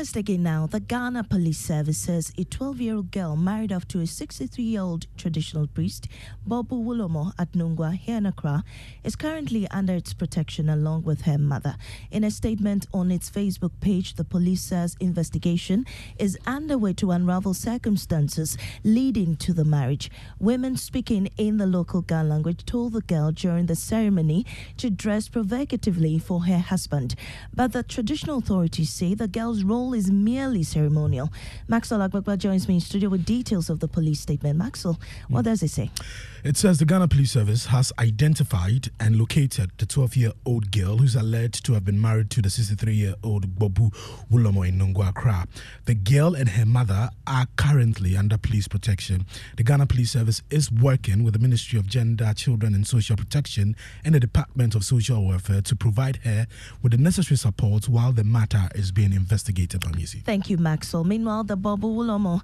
First again now, the Ghana Police Service says a 12-year-old girl married off to a 63-year-old traditional priest, Bobu Wulomo at Nungwa here in Accra, is currently under its protection along with her mother. In a statement on its Facebook page, the police says investigation is underway to unravel circumstances leading to the marriage. Women speaking in the local Ghana language told the girl during the ceremony to dress provocatively for her husband. But the traditional authorities say the girl's role is merely ceremonial. Maxwell Agbagba joins me in studio with details of the police statement. Maxwell, what does it say? It says the Ghana Police Service has identified and located the 12-year-old girl who's alleged to have been married to the 63-year-old Bobu Wulomo in Nungwa, Accra. The girl and her mother are currently under police protection. The Ghana Police Service is working with the Ministry of Gender, Children and Social Protection and the Department of Social Welfare to provide her with the necessary support while the matter is being investigated on Yesi. Thank you, Maxwell. Meanwhile, the Bobu Wulomo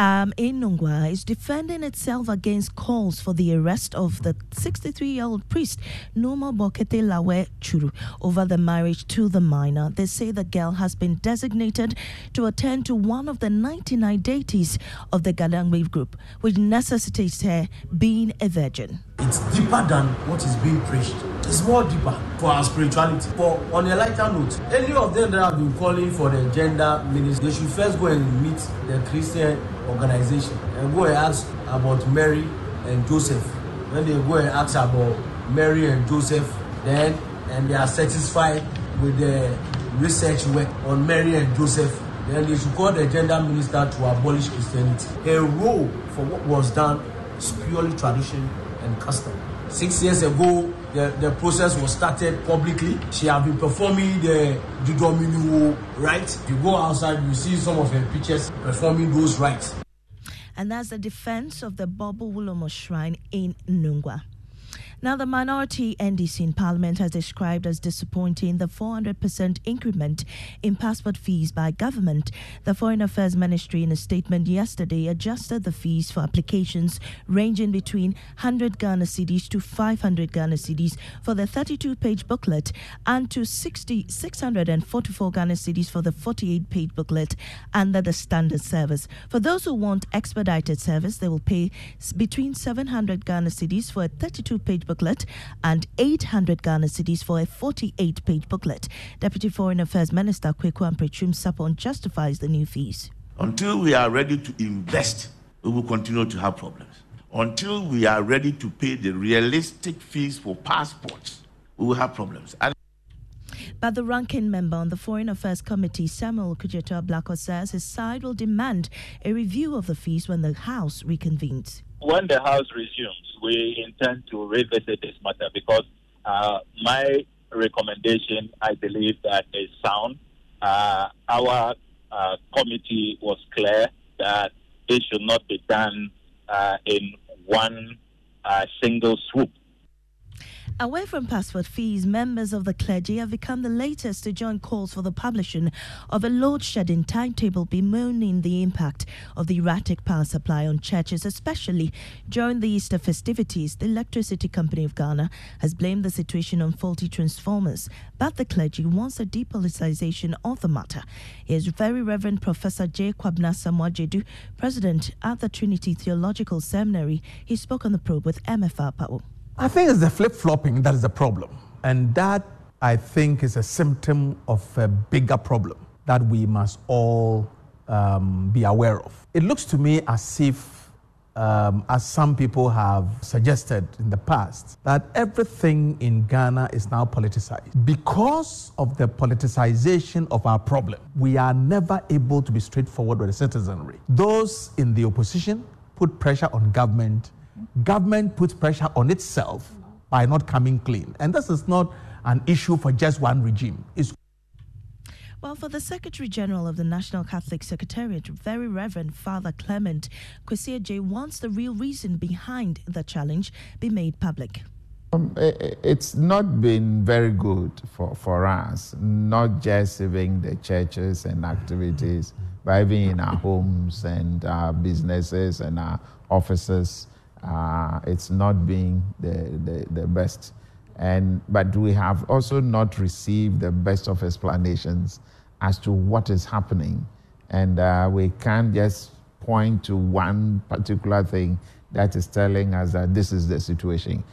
in Nungwa is defending itself against calls for the arrest of the 63-year-old priest, Numa Bokete Lawe Churu, over the marriage to the minor. They say the girl has been designated to attend to one of the 99 deities of the Gadangwave group, which necessitates her being a virgin. It's deeper than what is being preached. It's more deeper for our spirituality. But on a lighter note, any of them that have been calling for the gender ministry, they should first go and meet the Christian organization and go and ask about Mary and Joseph. When they go and ask about Mary and Joseph, then and they are satisfied with the research work on Mary and Joseph, then they should call the gender minister to abolish Christianity. A role for what was done is purely tradition and custom. 6 years ago, the process was started publicly. She had been performing the Judominu rites. You go outside, you see some of her pictures performing those rites. And that's the defense of the Bobu Wulomo shrine in Nungwa. Now, the minority NDC in Parliament has described as disappointing the 400% increment in passport fees by government. The Foreign Affairs Ministry, in a statement yesterday, adjusted the fees for applications ranging between 100 Ghana cedis to 500 Ghana cedis for the 32-page booklet and to 644 Ghana cedis for the 48-page booklet under the standard service. For those who want expedited service, they will pay between 700 Ghana cedis for a 32-page booklet and 800 Ghana cedis for a 48-page booklet. Deputy Foreign Affairs Minister Kweku Amprechum Sapon justifies the new fees. Until we are ready to invest, we will continue to have problems. Until we are ready to pay the realistic fees for passports, we will have problems. But the ranking member on the Foreign Affairs Committee, Samuel Kujeto Ablako, says his side will demand a review of the fees when the House reconvenes. When the House resumes, we intend to revisit this matter because my recommendation, I believe, that is sound. Our committee was clear that this should not be done in one single swoop. Away from passport fees, members of the clergy have become the latest to join calls for the publishing of a load-shedding timetable, bemoaning the impact of the erratic power supply on churches, especially during the Easter festivities. The Electricity Company of Ghana has blamed the situation on faulty transformers, but the clergy wants a depoliticization of the matter. Here's Very Reverend Professor J. Kwabna Samuajedu, President at the Trinity Theological Seminary. He spoke on the probe with MFR Powell. I think it's the flip-flopping that is the problem. And that, I think, is a symptom of a bigger problem that we must all be aware of. It looks to me as if, as some people have suggested in the past, that everything in Ghana is now politicized. Because of the politicization of our problem, we are never able to be straightforward with the citizenry. Those in the opposition put pressure on government. Government puts pressure on itself by not coming clean. And this is not an issue for just one regime. Well, for the Secretary General of the National Catholic Secretariat, Very Reverend Father Clement Kwesi Adjei wants the real reason behind the challenge be made public. It's not been very good for us, not just even the churches and activities, but even in our homes and our businesses and our offices. It's not been the best. But we have also not received the best of explanations as to what is happening. And we can't just point to one particular thing that is telling us that this is the situation.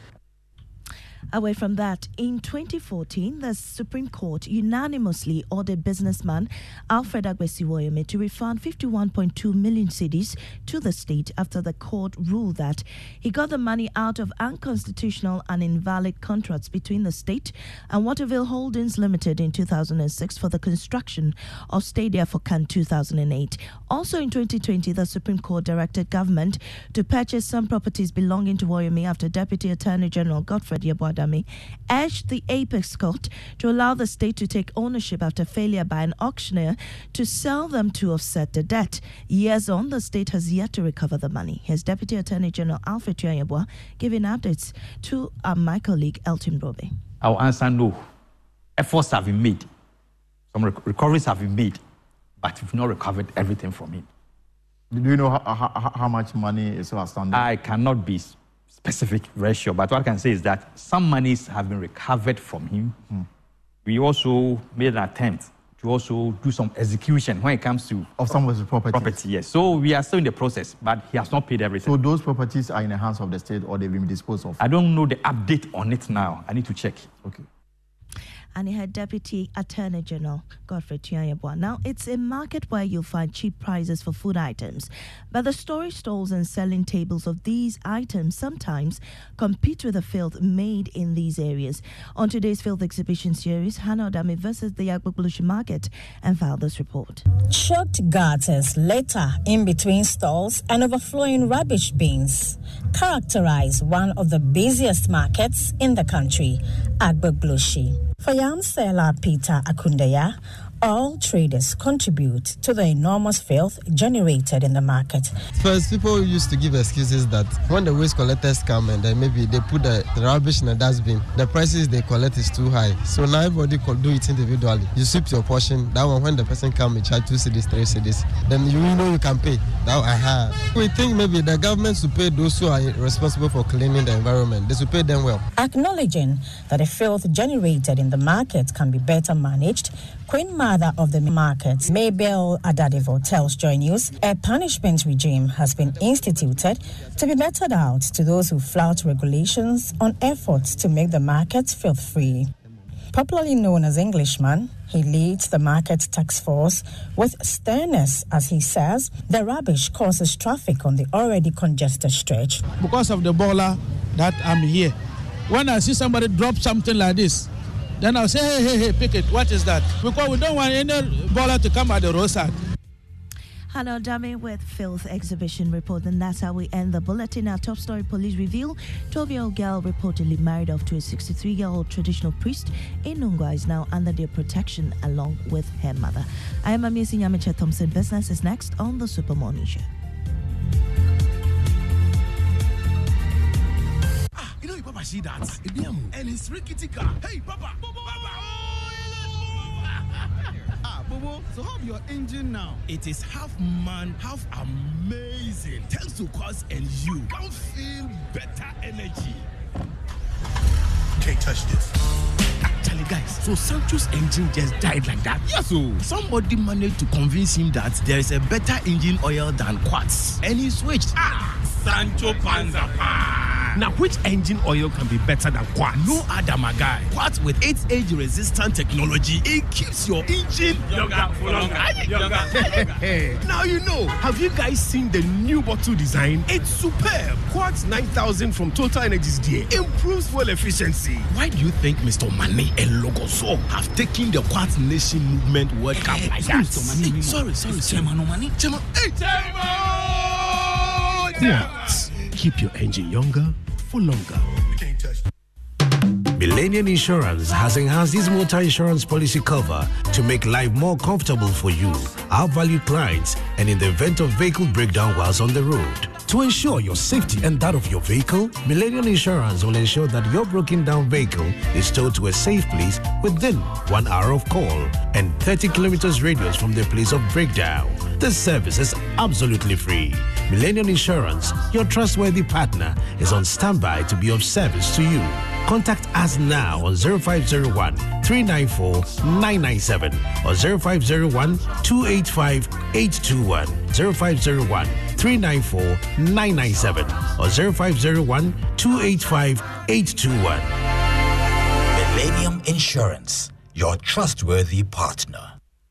Away from that, in 2014, the Supreme Court unanimously ordered businessman Alfred Agbesi Woyome to refund 51.2 million cedis to the state after the court ruled that he got the money out of unconstitutional and invalid contracts between the state and Waterville Holdings Limited in 2006 for the construction of Stadia for CAN 2008. Also in 2020, the Supreme Court directed government to purchase some properties belonging to Woyome after Deputy Attorney General Godfred Yeboah Dame urged the Apex Court to allow the state to take ownership after failure by an auctioneer to sell them to offset the debt. Years on, the state has yet to recover the money. Here's Deputy Attorney General Alfred Yeboah giving updates to my colleague Elton Brobe. Our answer no. Efforts have been made. Some recoveries have been made, but we've not recovered everything from him. Do you know how much money is still outstanding? I cannot be specific ratio, but what I can say is that some monies have been recovered from him. We also made an attempt to also do some execution when it comes to of some of his properties. Yes. So we are still in the process, but he has not paid everything. So those properties are in the hands of the state or they've been disposed of? I don't know the update on it now. I need to check. Okay. And he had Deputy Attorney General Godfred Yeboah. Now, it's a market where you'll find cheap prices for food items, but the storage stalls and selling tables of these items sometimes compete with the filth made in these areas. On today's filth exhibition series, Hannah Odame visits the Agbogbloshie market and filed this report. Choked gutters litter in between stalls and overflowing rubbish bins characterize one of the busiest markets in the country, Agbogbloshie. For yam seller Peter Akundaya, all traders contribute to the enormous filth generated in the market. First, people used to give excuses that when the waste collectors come and then maybe they put the rubbish in the dustbin, the prices they collect is too high. So now everybody could do it individually. You sweep your portion. That one, when the person comes, you charge 2 cedis, 3 cedis. Then you know you can pay. That we think maybe the government should pay those who are responsible for cleaning the environment. They should pay them well. Acknowledging that the filth generated in the market can be better managed, Queen Mother of the market, Mabel Adadivo, tells Joy News a punishment regime has been instituted to be meted out to those who flout regulations on efforts to make the market filth-free. Popularly known as Englishman, he leads the market task force with sternness as he says the rubbish causes traffic on the already congested stretch. Because of the baller that I'm here, when I see somebody drop something like this, then I'll say, hey, pick it. What is that? Because we don't want any baller to come at the roadside. Hannah Odame with Filth Exhibition report. And that's how we end the bulletin. Our top story: police reveal 12-year-old girl reportedly married off to a 63-year-old traditional priest in Nungwa is now under their protection along with her mother. I am Amisi Nyamiche Thompson. Business is next on the Super Morning Show. You know, Papa see that? And it's rickety car. Hey, Papa! Bobo, so how your engine now? It is half man, half amazing. Thanks to Quartz and you can feel better energy. Can't touch this. Actually, guys, so Sancho's engine just died like that. Yes, so somebody managed to convince him that there is a better engine oil than Quartz, and he switched. Sancho Panzapa. Now, which engine oil can be better than Quartz? No other, my guy. Quartz with 8 age-resistant technology, it keeps your engine younger for longer. Now you know. Have you guys seen the new bottle design? It's superb. Quartz 9000 from Total Energies DA improves fuel efficiency. Why do you think Mr. Mane and Logoso have taken the Quartz Nation Movement World Cup like that? Sorry. Chairman Omani. Chairman. Hey, Quartz. Keep your engine younger for longer. Millennium Insurance has enhanced its motor insurance policy cover to make life more comfortable for you, our valued clients, and in the event of vehicle breakdown whilst on the road. To ensure your safety and that of your vehicle, Millennium Insurance will ensure that your broken down vehicle is towed to a safe place within 1 hour of call and 30 kilometers radius from the place of breakdown. This service is absolutely free. Millennium Insurance, your trustworthy partner, is on standby to be of service to you. Contact us now on 0501 394 997 or 0501 285 821, 0501 394 997 or 0501 285 821. Millennium Insurance, your trustworthy partner.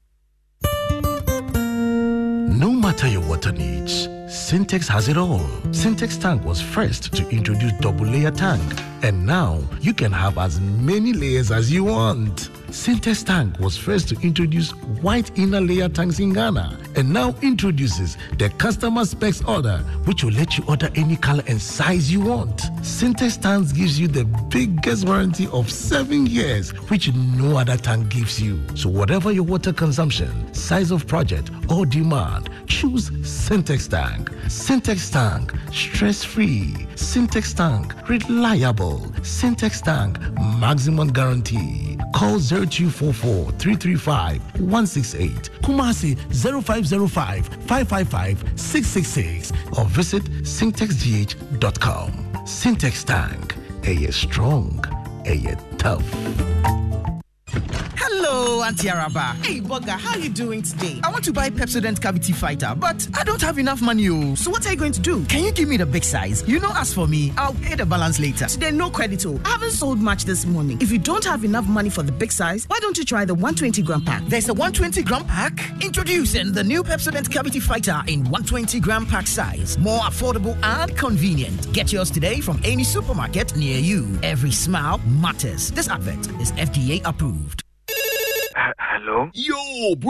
No matter your water needs, Sintex has it all. Sintex Tank was first to introduce double layer tank, and now you can have as many layers as you want. Sintex Tank was first to introduce white inner layer tanks in Ghana, and now introduces the customer specs order, which will let you order any color and size you want. Sintex Tanks gives you the biggest warranty of 7 years, which no other tank gives you. So whatever your water consumption, size of project, or demand, choose Sintex Tank. Sintex Tank, stress-free. Sintex Tank, reliable. Sintex Tank, maximum guarantee. Call 0244 335 168, Kumasi 0505 555 666, or visit syntexgh.com. Sintex Tank, a strong, a tough. Hello, Auntie Araba. Hey, Bugger, how are you doing today? I want to buy Pepsodent Cavity Fighter, but I don't have enough money. So what are you going to do? Can you give me the big size? You know, as for me, I'll pay the balance later. Today, no credit. I haven't sold much this morning. If you don't have enough money for the big size, why don't you try the 120-gram pack? There's a 120-gram pack? Introducing the new Pepsodent Cavity Fighter in 120-gram pack size. More affordable and convenient. Get yours today from any supermarket near you. Every smile matters. This advert is FDA approved. Hello? Yo, bro.